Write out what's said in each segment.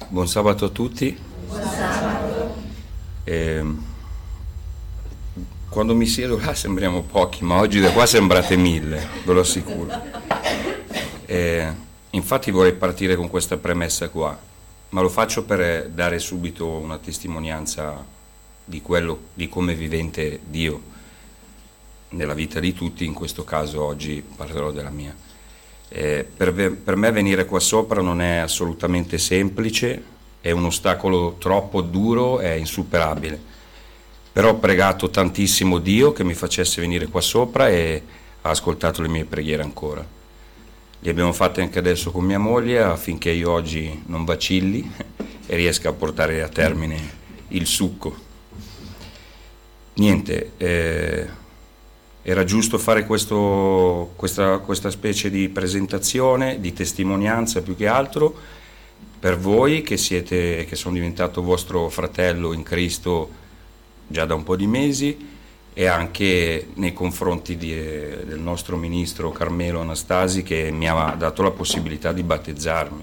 Buon sabato a tutti. Buon sabato. Quando mi siedo là sembriamo pochi, ma oggi da qua sembrate 1000, ve lo assicuro. Infatti vorrei partire con questa premessa qua, ma lo faccio per dare subito una testimonianza di come è vivente Dio nella vita di tutti. In questo caso oggi parlerò della mia. Per me venire qua sopra non è assolutamente semplice, è un ostacolo troppo duro, è insuperabile, però ho pregato tantissimo Dio che mi facesse venire qua sopra e ha ascoltato le mie preghiere ancora. Le abbiamo fatte anche adesso con mia moglie affinché io oggi non vacilli e riesca a portare a termine il succo. Niente, era giusto fare questa specie di presentazione, di testimonianza più che altro, per voi che sono diventato vostro fratello in Cristo già da un po' di mesi, e anche nei confronti del nostro ministro Carmelo Anastasi, che mi ha dato la possibilità di battezzarmi,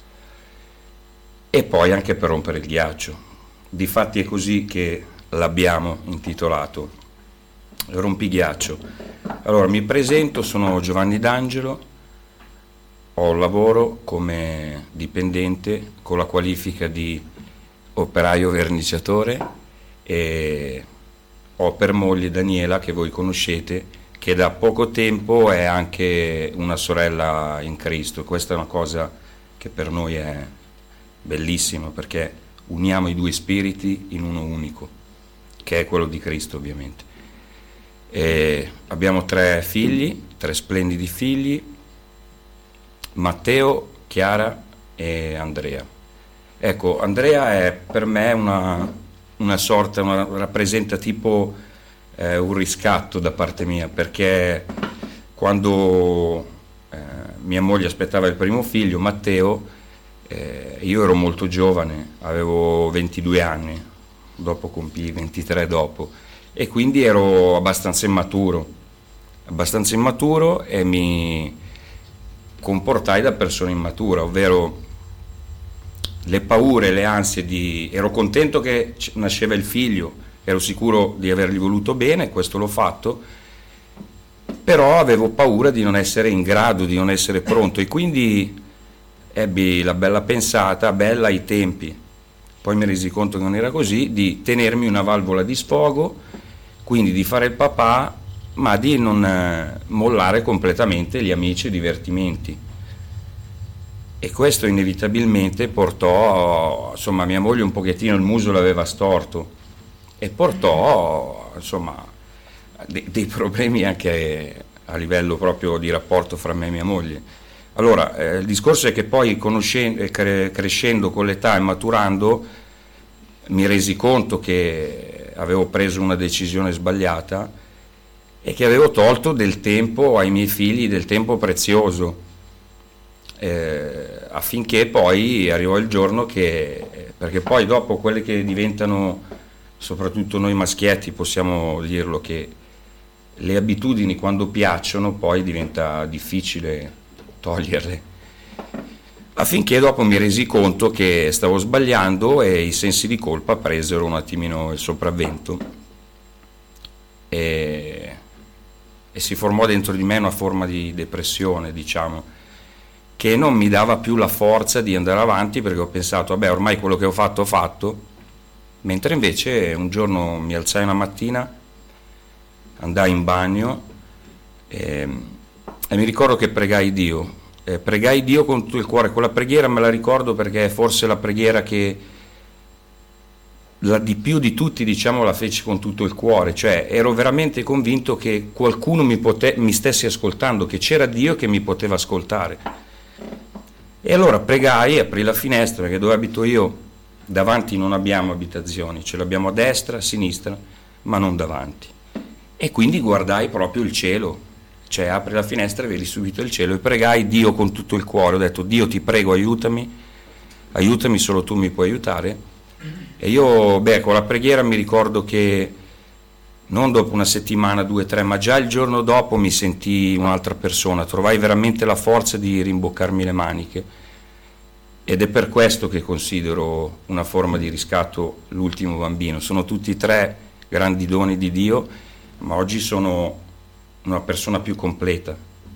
e poi anche per rompere il ghiaccio. Difatti è così che l'abbiamo intitolato, Rompighiaccio. Allora mi presento, sono Giovanni D'Angelo, ho lavoro come dipendente con la qualifica di operaio verniciatore e ho per moglie Daniela, che voi conoscete, che da poco tempo è anche una sorella in Cristo. Questa è una cosa che per noi è bellissima, perché uniamo i due spiriti in uno unico, che è quello di Cristo ovviamente. Abbiamo 3 figli, 3 splendidi figli: Matteo, Chiara e Andrea. Ecco, Andrea è per me rappresenta tipo un riscatto da parte mia, perché quando mia moglie aspettava il primo figlio, Matteo, io ero molto giovane, avevo 22 anni, dopo compii 23 dopo, e quindi ero abbastanza immaturo e mi comportai da persona immatura, ovvero le paure, le ansie ero contento che nasceva il figlio, ero sicuro di avergli voluto bene, questo l'ho fatto, però avevo paura di non essere in grado, di non essere pronto, e quindi ebbi la bella pensata, bella ai tempi, poi mi resi conto che non era così, di tenermi una valvola di sfogo, quindi di fare il papà, ma di non mollare completamente gli amici e i divertimenti. E questo inevitabilmente portò, insomma, mia moglie un pochettino il muso l'aveva storto, e portò, insomma, dei problemi anche a livello proprio di rapporto fra me e mia moglie. Allora, il discorso è che poi crescendo con l'età e maturando, mi resi conto che avevo preso una decisione sbagliata e che avevo tolto del tempo ai miei figli, del tempo prezioso, affinché poi arrivò il giorno perché poi dopo quelle che diventano, soprattutto noi maschietti possiamo dirlo, che le abitudini quando piacciono poi diventa difficile toglierle, affinché dopo mi resi conto che stavo sbagliando e i sensi di colpa presero un attimino il sopravvento e si formò dentro di me una forma di depressione, diciamo, che non mi dava più la forza di andare avanti, perché ho pensato, vabbè, ormai quello che ho fatto, mentre invece un giorno mi alzai una mattina, andai in bagno e mi ricordo che pregai Dio con tutto il cuore. Quella preghiera me la ricordo perché è forse la preghiera che di più di tutti, diciamo, la feci con tutto il cuore, cioè ero veramente convinto che qualcuno mi stesse ascoltando, che c'era Dio che mi poteva ascoltare. E allora pregai, aprì la finestra, perché dove abito io davanti non abbiamo abitazioni, ce l'abbiamo a destra, a sinistra, ma non davanti, e quindi guardai proprio il cielo, cioè apri la finestra e vedi subito il cielo, e pregai Dio con tutto il cuore. Ho detto: Dio, ti prego, aiutami, solo tu mi puoi aiutare. E io, con la preghiera mi ricordo che non dopo una settimana, 2, 3, ma già il giorno dopo mi sentii un'altra persona, trovai veramente la forza di rimboccarmi le maniche ed è per questo che considero una forma di riscatto l'ultimo bambino. Sono tutti e tre grandi doni di Dio, ma oggi sono una persona più completa.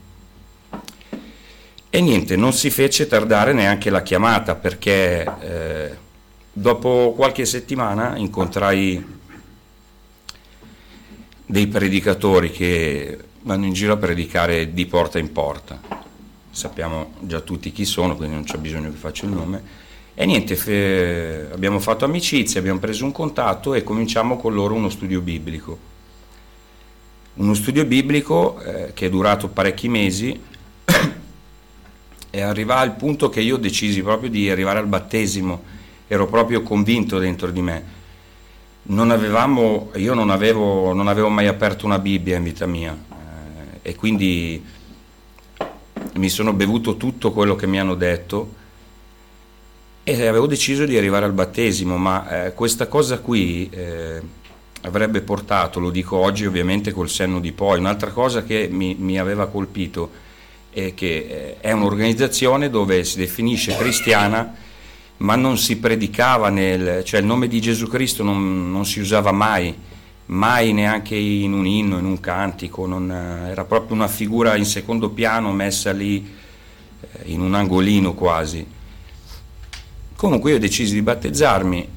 E niente, non si fece tardare neanche la chiamata, perché dopo qualche settimana incontrai dei predicatori che vanno in giro a predicare di porta in porta. Sappiamo già tutti chi sono, quindi non c'è bisogno che faccia il nome. E niente, abbiamo fatto amicizia, abbiamo preso un contatto e cominciamo con loro uno studio biblico. Uno studio biblico che è durato parecchi mesi e arriva al punto che io decisi proprio di arrivare al battesimo, ero proprio convinto dentro di me. Io non avevo mai aperto una Bibbia in vita mia, e quindi mi sono bevuto tutto quello che mi hanno detto e avevo deciso di arrivare al battesimo, ma questa cosa qui avrebbe portato, lo dico oggi ovviamente col senno di poi, un'altra cosa che mi aveva colpito è che è un'organizzazione dove si definisce cristiana, ma non si predicava cioè il nome di Gesù Cristo non si usava mai neanche in un inno, in un cantico, era proprio una figura in secondo piano messa lì in un angolino quasi. Comunque io decisi di battezzarmi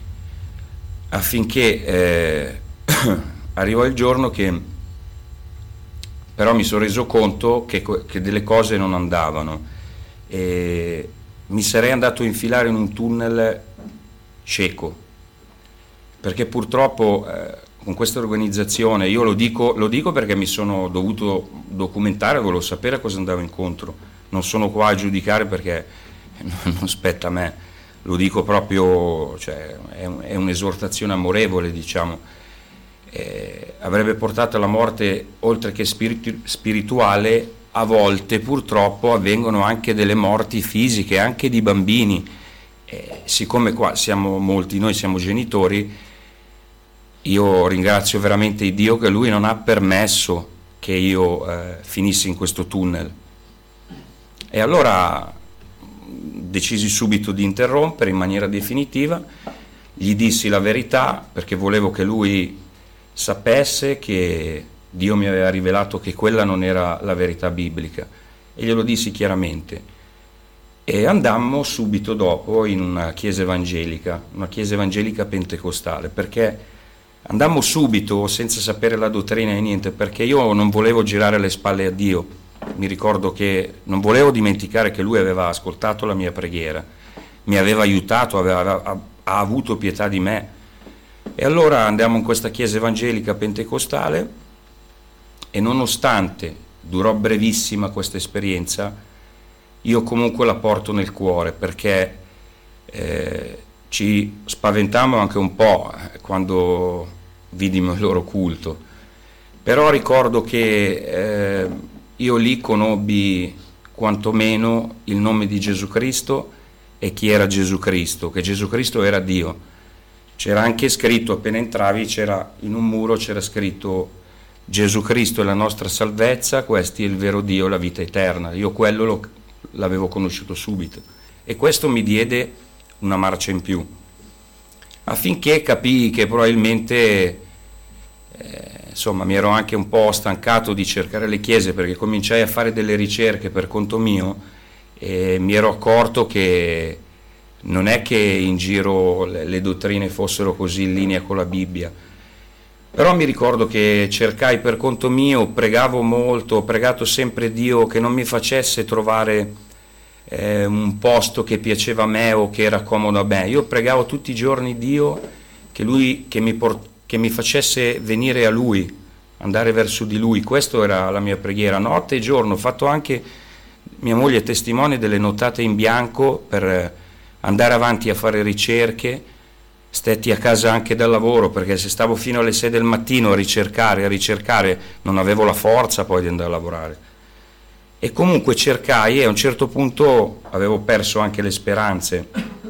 affinché arrivò il giorno che però mi sono reso conto che delle cose non andavano e mi sarei andato a infilare in un tunnel cieco, perché purtroppo con questa organizzazione, io lo dico perché mi sono dovuto documentare, volevo sapere a cosa andavo incontro, non sono qua a giudicare perché non spetta a me, lo dico proprio, cioè, è un'esortazione amorevole, diciamo. Avrebbe portato alla morte, oltre che spirituale, a volte purtroppo avvengono anche delle morti fisiche, anche di bambini. Siccome qua noi siamo genitori, io ringrazio veramente Dio che Lui non ha permesso che io finissi in questo tunnel. E allora decisi subito di interrompere in maniera definitiva, gli dissi la verità perché volevo che lui sapesse che Dio mi aveva rivelato che quella non era la verità biblica, e glielo dissi chiaramente. E andammo subito dopo in una chiesa evangelica pentecostale, perché andammo subito senza sapere la dottrina e niente, perché io non volevo girare le spalle a Dio. Mi ricordo che non volevo dimenticare che Lui aveva ascoltato la mia preghiera, mi aveva aiutato, ha avuto pietà di me. E allora andiamo in questa chiesa evangelica pentecostale e nonostante durò brevissima questa esperienza, io comunque la porto nel cuore, perché ci spaventammo anche un po' quando vidimo il loro culto, però ricordo che io lì conobbi quantomeno il nome di Gesù Cristo e chi era Gesù Cristo, che Gesù Cristo era Dio. C'era anche scritto, appena entravi, in un muro c'era scritto: Gesù Cristo è la nostra salvezza, questi è il vero Dio, la vita eterna. Io quello l'avevo conosciuto subito e questo mi diede una marcia in più, affinché capii che probabilmente insomma mi ero anche un po' stancato di cercare le chiese, perché cominciai a fare delle ricerche per conto mio e mi ero accorto che non è che in giro le dottrine fossero così in linea con la Bibbia. Però mi ricordo che cercai per conto mio, pregavo molto, ho pregato sempre Dio che non mi facesse trovare un posto che piaceva a me o che era comodo a me. Io pregavo tutti i giorni Dio che mi facesse venire a Lui, andare verso di Lui. Questa era la mia preghiera, notte e giorno. Ho fatto anche, mia moglie è testimone, delle notate in bianco per andare avanti a fare ricerche. Stetti a casa anche dal lavoro, perché se stavo fino alle 6 del mattino a ricercare, non avevo la forza poi di andare a lavorare. E comunque cercai e a un certo punto avevo perso anche le speranze,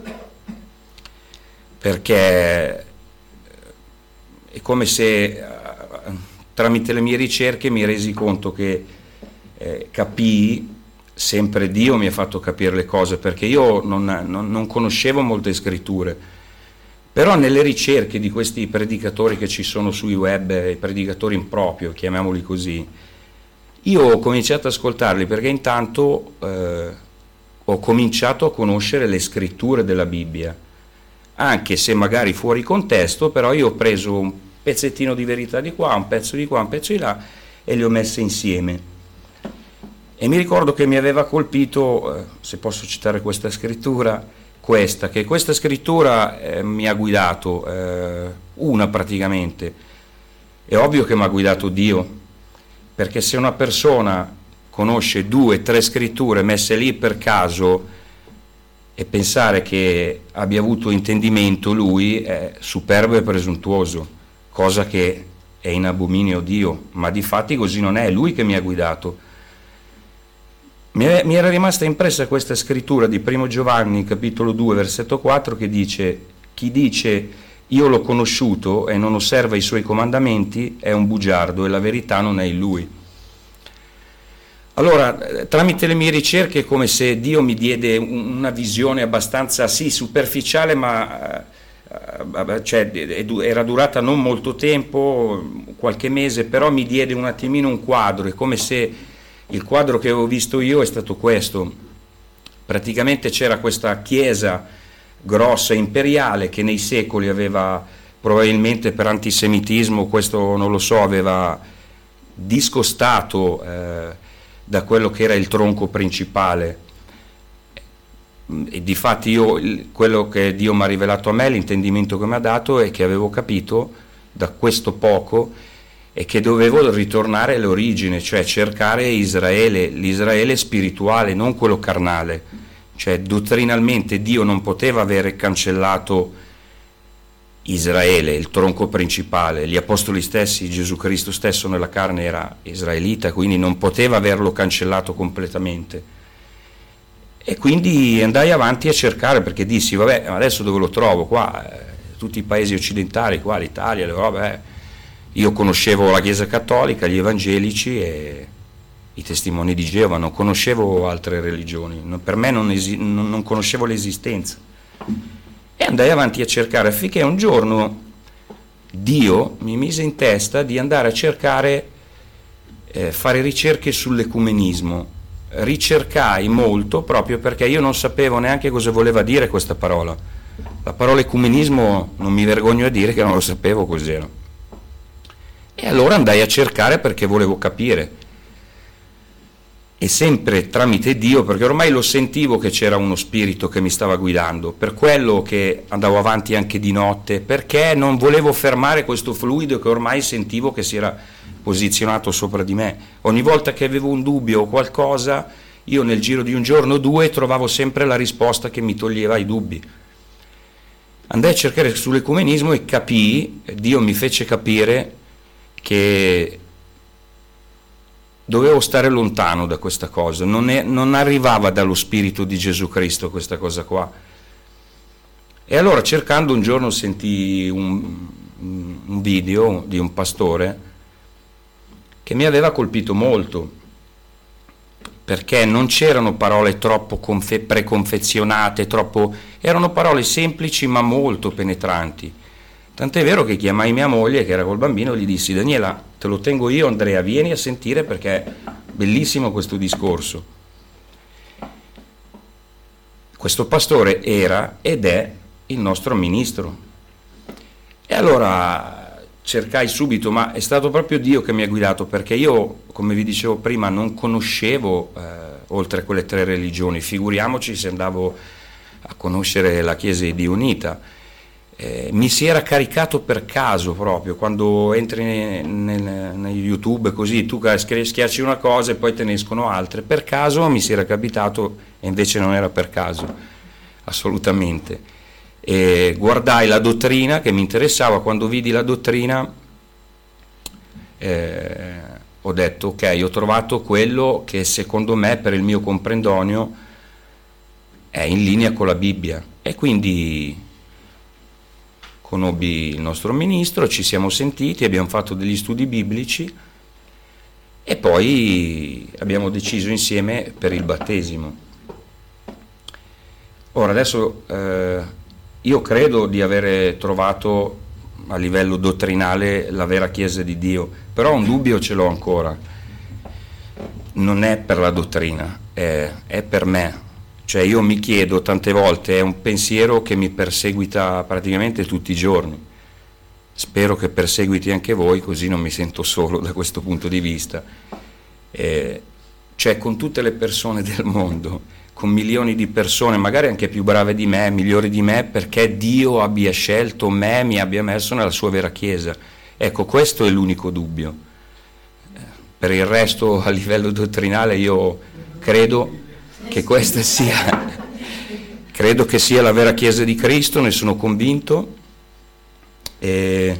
perché è come se tramite le mie ricerche mi resi conto che capii sempre Dio mi ha fatto capire le cose, perché io non conoscevo molte scritture, però nelle ricerche di questi predicatori che ci sono sui web, i predicatori improprio, chiamiamoli così, io ho cominciato ad ascoltarli perché intanto ho cominciato a conoscere le scritture della Bibbia, anche se magari fuori contesto, però io ho preso un pezzettino di verità di qua, un pezzo di qua, un pezzo di là e le ho messe insieme. E mi ricordo che mi aveva colpito, se posso citare questa scrittura, che questa scrittura mi ha guidato, una praticamente. È ovvio che mi ha guidato Dio, perché se una persona conosce 2 o 3 scritture messe lì per caso e pensare che abbia avuto intendimento lui è superbo e presuntuoso, cosa che è in abominio a Dio, ma di fatti così non è lui che mi ha guidato. Mi era rimasta impressa questa scrittura di 1 Giovanni, capitolo 2, versetto 4, che dice: chi dice io l'ho conosciuto e non osserva i suoi comandamenti è un bugiardo e la verità non è in lui. Allora, tramite le mie ricerche è come se Dio mi diede una visione abbastanza, sì, superficiale, ma cioè, era durata non molto tempo, qualche mese, però mi diede un attimino un quadro, è come se il quadro che avevo visto io è stato questo. Praticamente c'era questa chiesa grossa imperiale che nei secoli aveva, probabilmente per antisemitismo, questo non lo so, aveva discostato da quello che era il tronco principale. E difatti io, quello che Dio mi ha rivelato a me, l'intendimento che mi ha dato è che avevo capito da questo poco e che dovevo ritornare all'origine, cioè cercare Israele, l'Israele spirituale, non quello carnale. Cioè dottrinalmente Dio non poteva avere cancellato Israele, il tronco principale. Gli apostoli stessi, Gesù Cristo stesso nella carne era israelita, quindi non poteva averlo cancellato completamente. E quindi andai avanti a cercare, perché dissi, vabbè, adesso dove lo trovo? Qua, tutti i paesi occidentali, qua l'Italia, l'Europa, io conoscevo la Chiesa Cattolica, gli Evangelici e i Testimoni di Geova, non conoscevo altre religioni, per me non conoscevo l'esistenza. E andai avanti a cercare, finché un giorno Dio mi mise in testa di andare a cercare, fare ricerche sull'ecumenismo. Ricercai molto proprio perché io non sapevo neanche cosa voleva dire questa parola. La parola ecumenismo non mi vergogno a dire che non lo sapevo cos'era. E allora andai a cercare perché volevo capire, e sempre tramite Dio, perché ormai lo sentivo che c'era uno spirito che mi stava guidando, per quello che andavo avanti anche di notte, perché non volevo fermare questo fluido che ormai sentivo che si era posizionato sopra di me. Ogni volta che avevo un dubbio o qualcosa, io nel giro di un giorno o 2 trovavo sempre la risposta che mi toglieva i dubbi. Andai a cercare sull'ecumenismo e capii, Dio mi fece capire che dovevo stare lontano da questa cosa, non arrivava dallo Spirito di Gesù Cristo questa cosa qua. E allora cercando un giorno sentii un video di un pastore che mi aveva colpito molto, perché non c'erano parole troppo preconfezionate, erano parole semplici ma molto penetranti. Tant'è vero che chiamai mia moglie, che era col bambino, e gli dissi: Daniela, te lo tengo io, Andrea, vieni a sentire perché è bellissimo questo discorso. Questo pastore era ed è il nostro ministro. E allora cercai subito, ma è stato proprio Dio che mi ha guidato, perché io, come vi dicevo prima, non conoscevo oltre quelle 3 religioni, figuriamoci se andavo a conoscere la Chiesa di Dio Unita. Mi si era caricato per caso, proprio quando entri nel YouTube così, tu schiacci una cosa e poi te ne escono altre, per caso mi si era capitato, e invece non era per caso, assolutamente. E guardai la dottrina che mi interessava. Quando vidi la dottrina ho detto: ok, ho trovato quello che secondo me, per il mio comprendonio, è in linea con la Bibbia. E quindi conobbi il nostro ministro, ci siamo sentiti, abbiamo fatto degli studi biblici e poi abbiamo deciso insieme per il battesimo. Ora adesso io credo di avere trovato a livello dottrinale la vera Chiesa di Dio, però un dubbio ce l'ho ancora. Non è per la dottrina, è per me. Cioè io mi chiedo tante volte, è un pensiero che mi perseguita praticamente tutti i giorni. Spero che perseguiti anche voi, così non mi sento solo da questo punto di vista. Cioè con tutte le persone del mondo, con milioni di persone, magari anche più brave di me, migliori di me, perché Dio abbia scelto me, mi abbia messo nella sua vera Chiesa. Ecco, questo è l'unico dubbio. Per il resto, a livello dottrinale, io credo che questa credo che sia la vera Chiesa di Cristo, ne sono convinto. E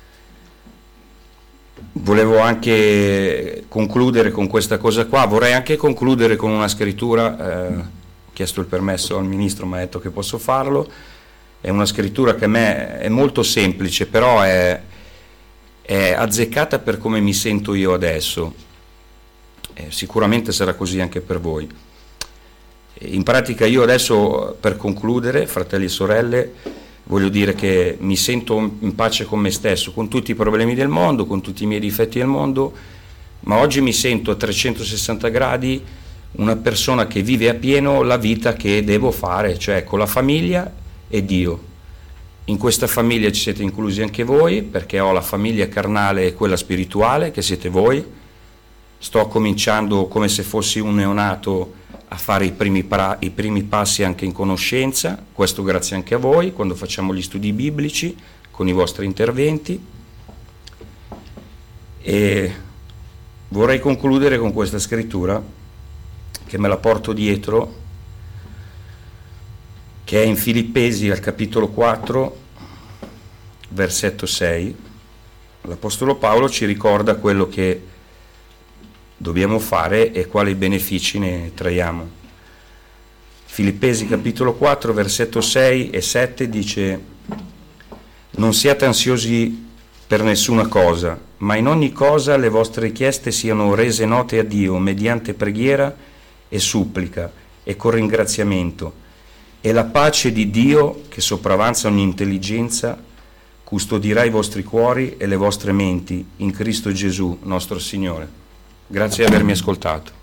volevo anche concludere con questa cosa qua, vorrei anche concludere con una scrittura, ho chiesto il permesso al ministro, mi ha detto che posso farlo, è una scrittura che a me è molto semplice, però è azzeccata per come mi sento io adesso, sicuramente sarà così anche per voi. In pratica io adesso, per concludere, fratelli e sorelle, voglio dire che mi sento in pace con me stesso, con tutti i problemi del mondo, con tutti i miei difetti del mondo, ma oggi mi sento a 360 gradi una persona che vive appieno la vita che devo fare, cioè con la famiglia e Dio. In questa famiglia ci siete inclusi anche voi, perché ho la famiglia carnale e quella spirituale, che siete voi. Sto cominciando come se fossi un neonato a fare i primi passi anche in conoscenza, questo grazie anche a voi, quando facciamo gli studi biblici, con i vostri interventi. E vorrei concludere con questa scrittura, che me la porto dietro, che è in Filippesi al capitolo 4, versetto 6. L'Apostolo Paolo ci ricorda quello che dobbiamo fare e quali benefici ne traiamo. Filippesi capitolo 4 versetto 6 e 7 dice: non siate ansiosi per nessuna cosa, ma in ogni cosa le vostre richieste siano rese note a Dio mediante preghiera e supplica e con ringraziamento, e la pace di Dio, che sopravanza ogni intelligenza, custodirà i vostri cuori e le vostre menti in Cristo Gesù nostro Signore. Grazie di avermi ascoltato.